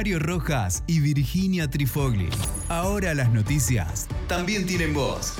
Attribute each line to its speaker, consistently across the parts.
Speaker 1: Mario Rojas y Virginia Trifogli. Ahora las noticias también tienen voz.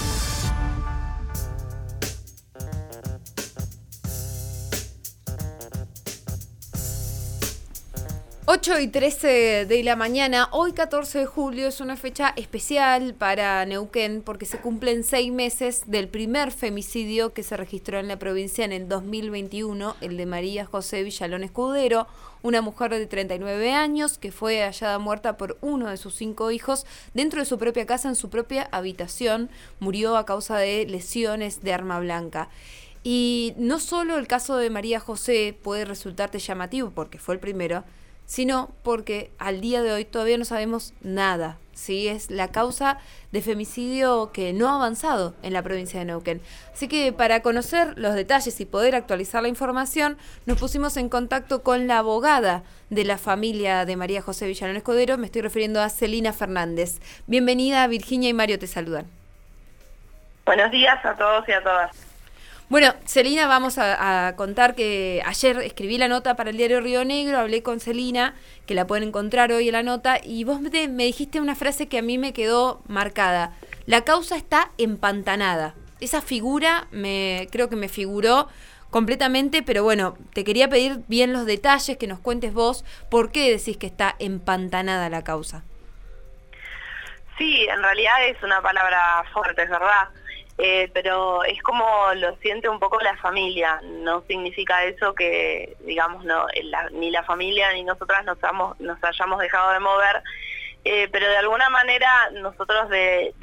Speaker 2: Ocho y 13 de la mañana, hoy 14 de julio, es una fecha especial para Neuquén porque se cumplen 6 meses del primer femicidio que se registró en la provincia en el 2021, el de María José Villalón Escudero, una mujer de 39 años que fue hallada muerta por uno de sus 5 hijos dentro de su propia casa, en su propia habitación. Murió a causa de lesiones de arma blanca. Y no solo el caso de María José puede resultarte llamativo porque fue el primero, sino porque al día de hoy todavía no sabemos nada, ¿sí? Es la causa de femicidio que no ha avanzado en la provincia de Neuquén. Así que para conocer los detalles y poder actualizar la información, nos pusimos en contacto con la abogada de la familia de María José Villalón Escudero. Me estoy refiriendo a Celina Fernández. Bienvenida, Virginia y Mario te saludan.
Speaker 3: Buenos días a todos y a todas.
Speaker 2: Bueno, Celina, vamos a contar que ayer escribí la nota para el diario Río Negro, hablé con Celina, que la pueden encontrar hoy en la nota, y vos me dijiste una frase que a mí me quedó marcada. La causa está empantanada. Esa figura creo que me figuró completamente, pero bueno, te quería pedir bien los detalles, que nos cuentes vos por qué decís que está empantanada la causa.
Speaker 3: Sí, en realidad es una palabra fuerte, es verdad. Pero es como lo siente un poco la familia. No significa eso que, digamos, ni la familia ni nosotras nos hayamos dejado de mover, pero de alguna manera nosotros de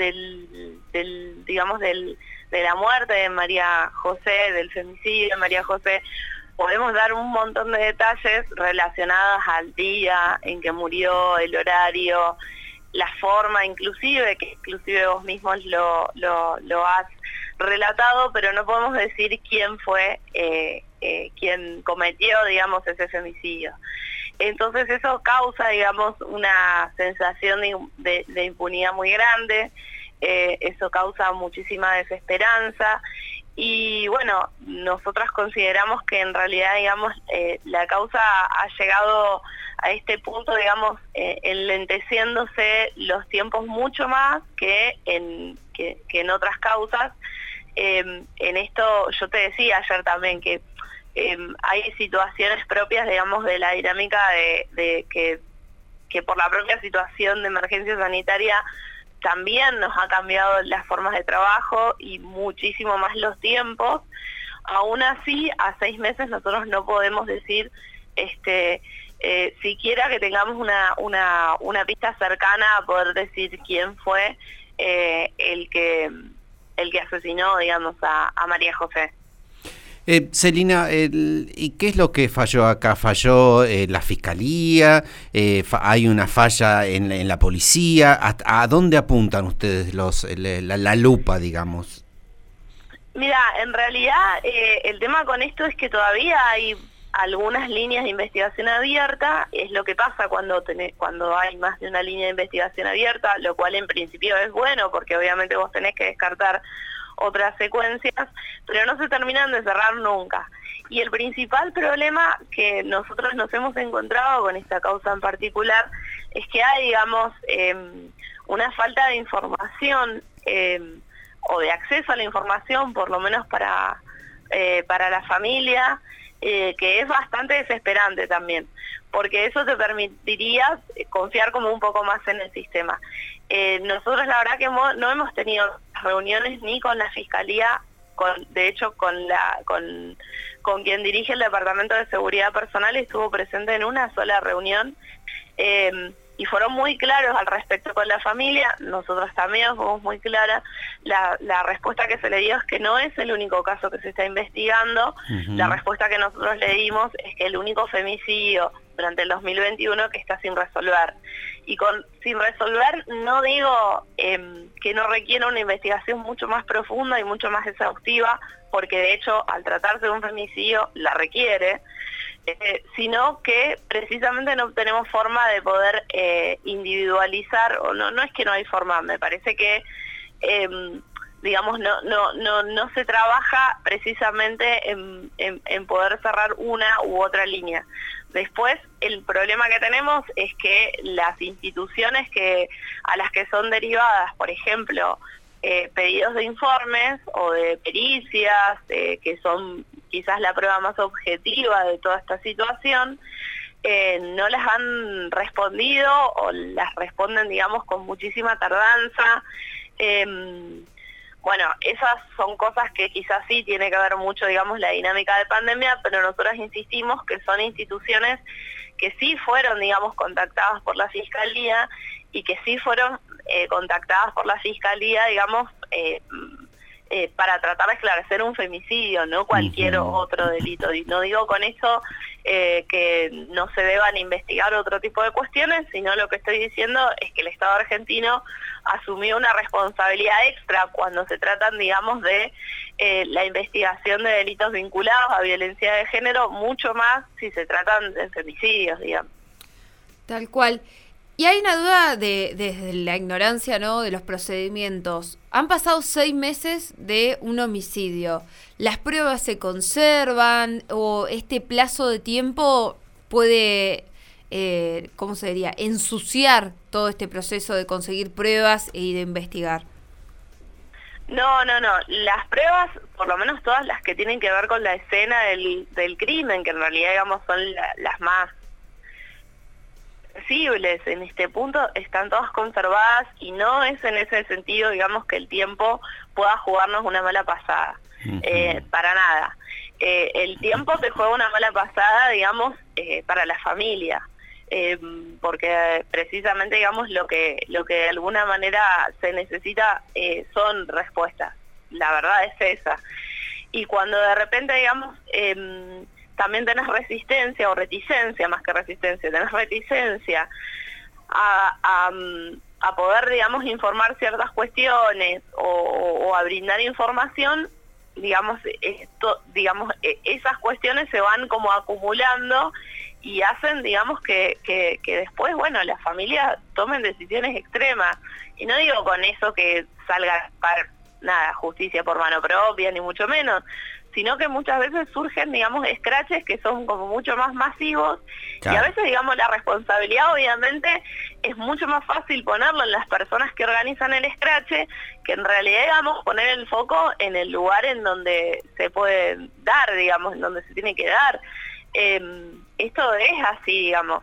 Speaker 3: la muerte de María José, del femicidio de María José, podemos dar un montón de detalles relacionados al día en que murió, el horario, la forma, inclusive vos mismos lo has relatado, pero no podemos decir quién fue quien cometió, digamos, ese femicidio. Entonces eso causa, digamos, una sensación de impunidad muy grande, eso causa muchísima desesperanza, y bueno, nosotras consideramos que en realidad, digamos, la causa ha llegado a este punto, digamos, enlenteciéndose los tiempos mucho más que en otras causas. En esto yo te decía ayer también que hay situaciones propias, digamos, de la dinámica de que por la propia situación de emergencia sanitaria también nos ha cambiado las formas de trabajo y muchísimo más los tiempos. Aún así, a 6 meses nosotros no podemos decir siquiera que tengamos una pista cercana a poder decir quién fue el que asesinó, digamos, a María José.
Speaker 4: Celina, ¿y qué es lo que falló acá? ¿Falló la fiscalía? ¿Hay una falla en la policía? ¿A dónde apuntan ustedes la lupa, digamos?
Speaker 3: Mira, en realidad el tema con esto es que todavía hay algunas líneas de investigación abierta. Es lo que pasa cuando hay más de una línea de investigación abierta, lo cual en principio es bueno porque obviamente vos tenés que descartar otras secuencias, pero no se terminan de cerrar nunca. Y el principal problema que nosotros nos hemos encontrado con esta causa en particular es que hay, digamos, una falta de información o de acceso a la información, por lo menos para la familia, que es bastante desesperante también, porque eso te permitiría confiar como un poco más en el sistema. Nosotros la verdad que no hemos tenido reuniones ni con la Fiscalía, de hecho con quien dirige el Departamento de Seguridad Personal estuvo presente en una sola reunión, y fueron muy claros al respecto con la familia. Nosotros también fuimos muy claras. La respuesta que se le dio es que no es el único caso que se está investigando. Uh-huh. La respuesta que nosotros le dimos es que el único femicidio durante el 2021 que está sin resolver. Y sin resolver no digo que no requiera una investigación mucho más profunda y mucho más exhaustiva, porque de hecho al tratarse de un femicidio la requiere, sino que precisamente no tenemos forma de poder individualizar, o no es que no hay forma, me parece que digamos no se trabaja precisamente en poder cerrar una u otra línea. Después, el problema que tenemos es que las instituciones a las que son derivadas, por ejemplo, pedidos de informes o de pericias, que son quizás la prueba más objetiva de toda esta situación, no las han respondido o las responden, digamos, con muchísima tardanza. Bueno, esas son cosas que quizás sí tiene que ver mucho, digamos, la dinámica de pandemia, pero nosotros insistimos que son instituciones que sí fueron, digamos, contactadas por la Fiscalía y que sí fueron contactadas por la Fiscalía, digamos, para tratar de esclarecer un femicidio, no cualquier otro delito. Y no digo con eso que no se deban investigar otro tipo de cuestiones, sino lo que estoy diciendo es que el Estado argentino asumió una responsabilidad extra cuando se tratan, digamos, de la investigación de delitos vinculados a violencia de género, mucho más si se tratan de femicidios, digamos.
Speaker 2: Tal cual. Y hay una duda desde la ignorancia, ¿no?, de los procedimientos. Han pasado 6 meses de un homicidio. ¿Las pruebas se conservan o este plazo de tiempo puede, ¿cómo se diría?, ensuciar todo este proceso de conseguir pruebas y de investigar?
Speaker 3: No. Las pruebas, por lo menos todas las que tienen que ver con la escena del crimen, que en realidad, digamos, son las más sensibles en este punto, están todas conservadas y no es en ese sentido, digamos, que el tiempo pueda jugarnos una mala pasada, para nada. El tiempo te juega una mala pasada, digamos, para la familia, porque precisamente, digamos, lo que de alguna manera se necesita son respuestas, la verdad es esa. Y cuando de repente, digamos, también tenés resistencia o reticencia, más que resistencia, tenés reticencia a poder, digamos, informar ciertas cuestiones o a brindar información, digamos, esas cuestiones se van como acumulando y hacen, digamos, que después, bueno, las familias tomen decisiones extremas. Y no digo con eso que salga nada, justicia por mano propia, ni mucho menos, sino que muchas veces surgen, digamos, escraches que son como mucho más masivos, claro. Y a veces, digamos, la responsabilidad obviamente es mucho más fácil ponerlo en las personas que organizan el escrache, que en realidad, digamos, poner el foco en el lugar en donde se puede dar, digamos, en donde se tiene que dar. Esto es así, digamos.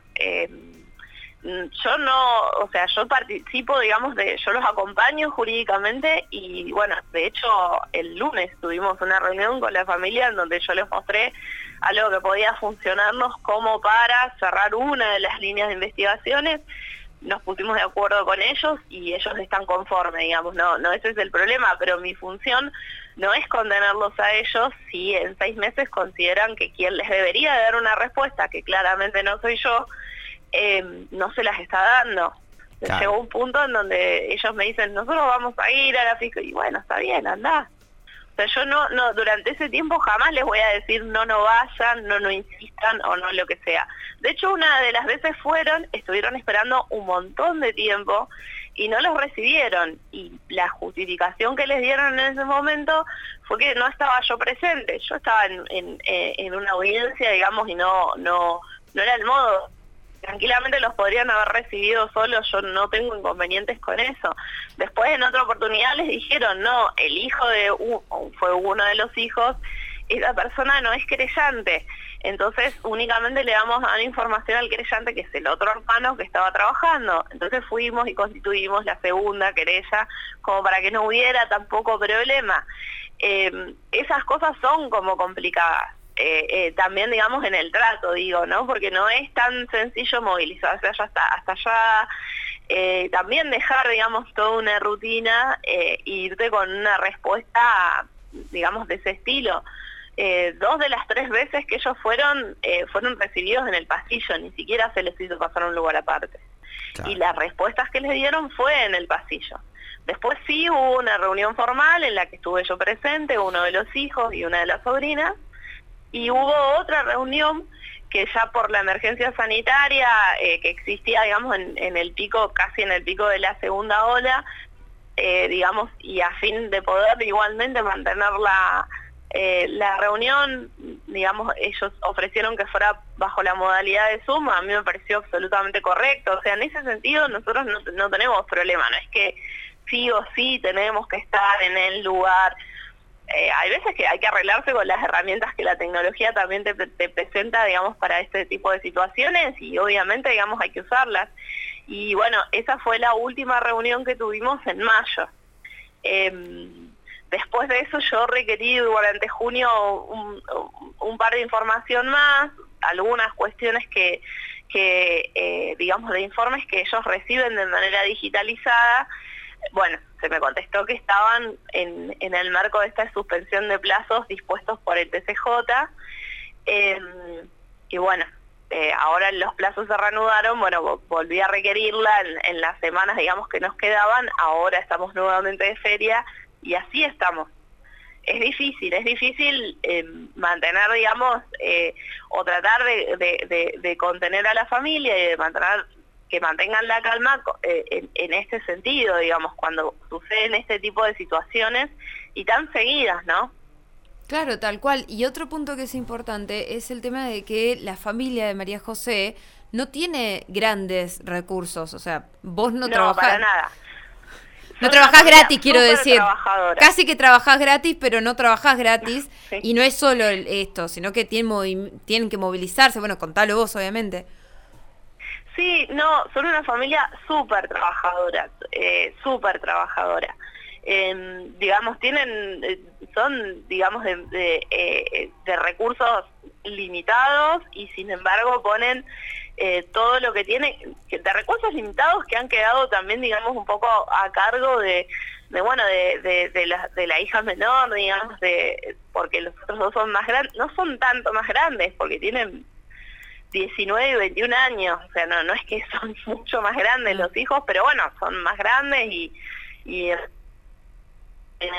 Speaker 3: Yo no, o sea, yo participo, digamos, yo los acompaño jurídicamente y bueno, de hecho el lunes tuvimos una reunión con la familia en donde yo les mostré algo que podía funcionarnos como para cerrar una de las líneas de investigaciones. Nos pusimos de acuerdo con ellos y ellos están conformes, digamos, no ese es el problema, pero mi función no es condenarlos a ellos si en 6 meses consideran que quien les debería dar una respuesta, que claramente no soy yo, no se las está dando. Claro. Llegó un punto en donde ellos me dicen, nosotros vamos a ir a la fiscalía, y bueno, está bien, andá. O sea, yo no durante ese tiempo jamás les voy a decir no vayan, no insistan o no lo que sea. De hecho, una de las veces estuvieron esperando un montón de tiempo y no los recibieron. Y la justificación que les dieron en ese momento fue que no estaba yo presente. Yo estaba en una audiencia, digamos, y no era el modo. Tranquilamente los podrían haber recibido solos, yo no tengo inconvenientes con eso. Después en otra oportunidad les dijeron, no, el hijo fue uno de los hijos, esa persona no es querellante, entonces únicamente le damos a dar información al querellante, que es el otro hermano que estaba trabajando. Entonces fuimos y constituimos la segunda querella, como para que no hubiera tampoco problema. Esas cosas son como complicadas. También, digamos, en el trato, digo, ¿no? Porque no es tan sencillo movilizarse hasta allá, también dejar, digamos, toda una rutina e irte con una respuesta, digamos, de ese estilo. 2 de las 3 veces que ellos fueron recibidos en el pasillo, ni siquiera se les hizo pasar a un lugar aparte. Claro. Y las respuestas que les dieron fue en el pasillo. Después sí hubo una reunión formal en la que estuve yo presente, uno de los hijos y una de las sobrinas, y hubo otra reunión que ya por la emergencia sanitaria que existía, digamos, en el pico, casi en el pico de la segunda ola, digamos, y a fin de poder igualmente mantener La reunión, digamos, ellos ofrecieron que fuera bajo la modalidad de Zoom, a mí me pareció absolutamente correcto, o sea, en ese sentido nosotros no tenemos problema, no es que sí o sí tenemos que estar en el lugar. Hay veces que hay que arreglarse con las herramientas que la tecnología también te presenta, digamos, para este tipo de situaciones, y obviamente, digamos, hay que usarlas. Y bueno, esa fue la última reunión que tuvimos en mayo. Después de eso yo requerí durante junio un par de información más, algunas cuestiones que digamos, de informes que ellos reciben de manera digitalizada. Bueno, se me contestó que estaban en el marco de esta suspensión de plazos dispuestos por el TCJ, y bueno, ahora los plazos se reanudaron, bueno, volví a requerirla en las semanas, digamos, que nos quedaban, ahora estamos nuevamente de feria, y así estamos. Es difícil mantener, digamos, o tratar de contener a la familia y de mantener que mantengan la calma en este sentido, digamos, cuando suceden este tipo de situaciones y tan seguidas, ¿no?
Speaker 2: Claro, tal cual. Y otro punto que es importante es el tema de que la familia de María José no tiene grandes recursos, o sea, vos no trabajás...
Speaker 3: No, para nada.
Speaker 2: No trabajás gratis, quiero decir.
Speaker 3: Casi
Speaker 2: que trabajás gratis, pero no trabajás gratis.
Speaker 3: Sí.
Speaker 2: Y no es solo esto, sino que tienen que movilizarse. Bueno, contalo vos, obviamente.
Speaker 3: Sí, no, son una familia súper trabajadora, digamos, son, digamos, de recursos limitados, y sin embargo ponen todo lo que tiene, de recursos limitados que han quedado también, digamos, un poco a cargo de la hija menor, digamos, porque los otros dos son más grandes, no son tanto más grandes, porque tienen 19 y 21 años, o sea, no es que son mucho más grandes los hijos, pero bueno, son más grandes y tienen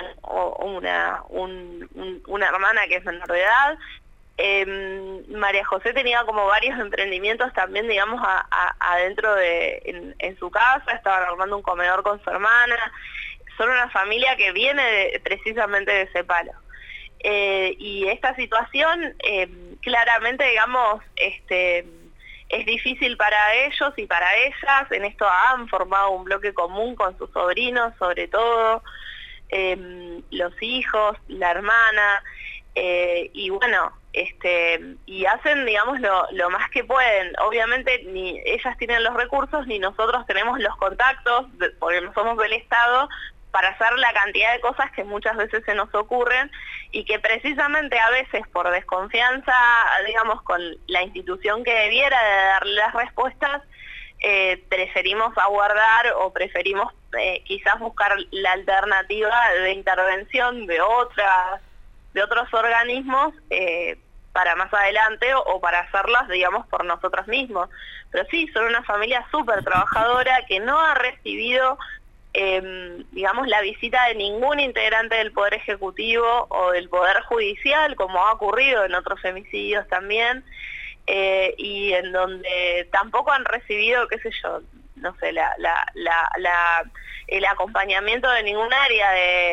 Speaker 3: una hermana que es menor de edad. María José tenía como varios emprendimientos también, digamos, adentro en su casa, estaban armando un comedor con su hermana. Son una familia que viene precisamente de ese palo. Y esta situación claramente, digamos, es difícil para ellos y para ellas. En esto han formado un bloque común con sus sobrinos, sobre todo, los hijos, la hermana, y bueno, y hacen, digamos, lo más que pueden. Obviamente ni ellas tienen los recursos ni nosotros tenemos los contactos, porque no somos del Estado, para hacer la cantidad de cosas que muchas veces se nos ocurren, y que precisamente a veces por desconfianza, digamos, con la institución que debiera de darle las respuestas, preferimos aguardar o preferimos quizás buscar la alternativa de intervención de otros organismos para más adelante, o para hacerlas, digamos, por nosotros mismos. Pero sí, son una familia súper trabajadora que no ha recibido digamos, la visita de ningún integrante del Poder Ejecutivo o del Poder Judicial, como ha ocurrido en otros femicidios también, y en donde tampoco han recibido, qué sé yo, no sé, el acompañamiento de ningún área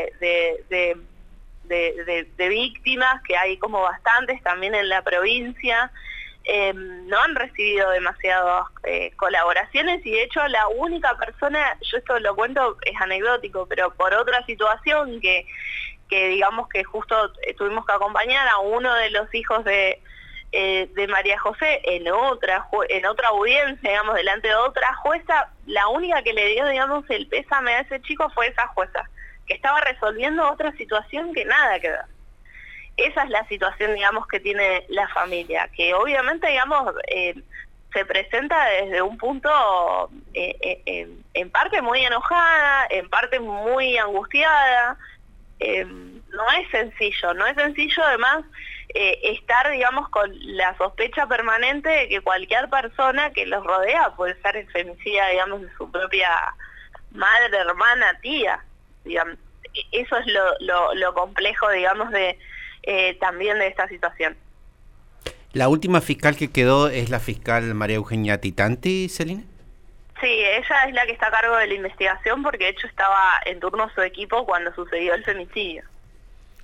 Speaker 3: de víctimas, que hay como bastantes también en la provincia. No han recibido demasiadas colaboraciones, y de hecho la única persona, yo esto lo cuento, es anecdótico, pero por otra situación que digamos que justo tuvimos que acompañar a uno de los hijos de María José en otra audiencia, digamos, delante de otra jueza, la única que le dio, digamos, el pésame a ese chico fue esa jueza, que estaba resolviendo otra situación que nada que ver. Esa es la situación, digamos, que tiene la familia, que obviamente, digamos, se presenta desde un punto, en parte muy enojada, en parte muy angustiada. No es sencillo además estar, digamos, con la sospecha permanente de que cualquier persona que los rodea puede ser el femicida, digamos, de su propia madre, hermana, tía, digamos. Eso es lo complejo, digamos, también de esta situación.
Speaker 4: ¿La última fiscal que quedó es la fiscal María Eugenia Titanti, Celina?
Speaker 3: Sí, ella es la que está a cargo de la investigación, porque de hecho estaba en turno su equipo cuando sucedió el femicidio.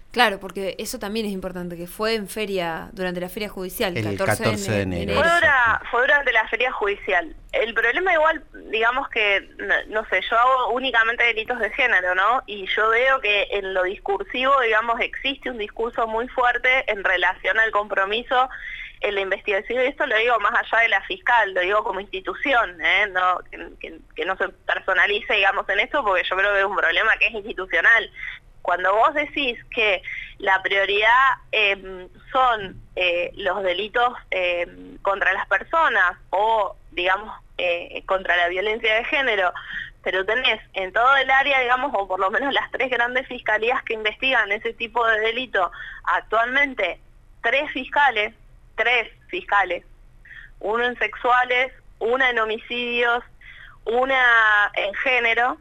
Speaker 2: Claro, porque eso también es importante, que fue en feria, durante la feria judicial,
Speaker 4: El 14 de enero.
Speaker 3: Fue durante la feria judicial. El problema igual, digamos que, no sé, yo hago únicamente delitos de género, ¿no? Y yo veo que en lo discursivo, digamos, existe un discurso muy fuerte en relación al compromiso en la investigación, y esto lo digo más allá de la fiscal, lo digo como institución, no, que no se personalice, digamos, en esto, porque yo creo que es un problema que es institucional. Cuando vos decís que la prioridad son los delitos contra las personas o, digamos, contra la violencia de género, pero tenés en todo el área, digamos, o por lo menos las 3 grandes fiscalías que investigan ese tipo de delito, actualmente 3 fiscales, uno en sexuales, una en homicidios, una en género,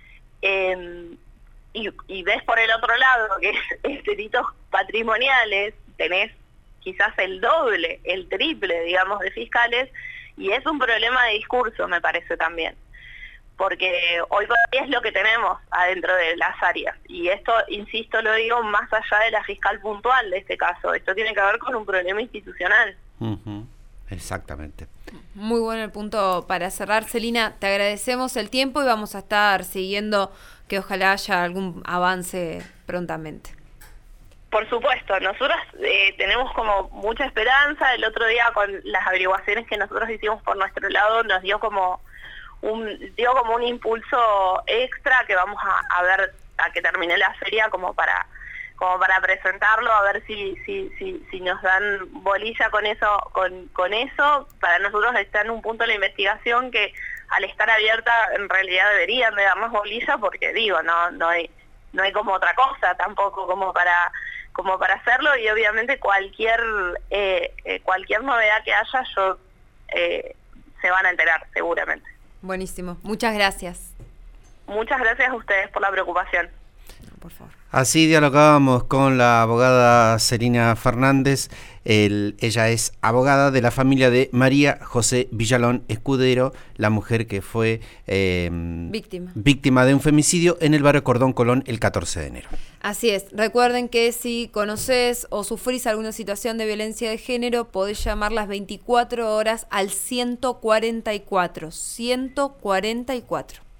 Speaker 3: y ves por el otro lado que es delitos patrimoniales, tenés quizás el doble, el triple, digamos, de fiscales, y es un problema de discurso, me parece también, porque hoy por hoy es lo que tenemos adentro de las áreas, y esto, insisto, lo digo más allá de la fiscal puntual de este caso, esto tiene que ver con un problema institucional.
Speaker 4: Exactamente.
Speaker 2: Muy bueno el punto para cerrar, Celina, te agradecemos el tiempo y vamos a estar siguiendo que ojalá haya algún avance prontamente.
Speaker 3: Por supuesto, nosotros tenemos como mucha esperanza. El otro día con las averiguaciones que nosotros hicimos por nuestro lado nos dio como un impulso extra que vamos a ver a que termine la feria como para presentarlo, a ver si nos dan bolilla con eso. Para nosotros está en un punto de la investigación que al estar abierta en realidad deberían de darnos bolilla, porque digo, no hay como otra cosa tampoco como para hacerlo, y obviamente cualquier novedad que haya se van a enterar seguramente.
Speaker 2: Buenísimo, muchas gracias.
Speaker 3: Muchas gracias a ustedes por la preocupación.
Speaker 2: Por favor.
Speaker 4: Así dialogamos con la abogada Celina Fernández. Ella es abogada de la familia de María José Villalón Escudero, la mujer que fue víctima de un femicidio en el barrio Cordón Colón el 14 de enero.
Speaker 2: Así es. Recuerden que si conocés o sufrís alguna situación de violencia de género, podés llamar las 24 horas al 144. 144.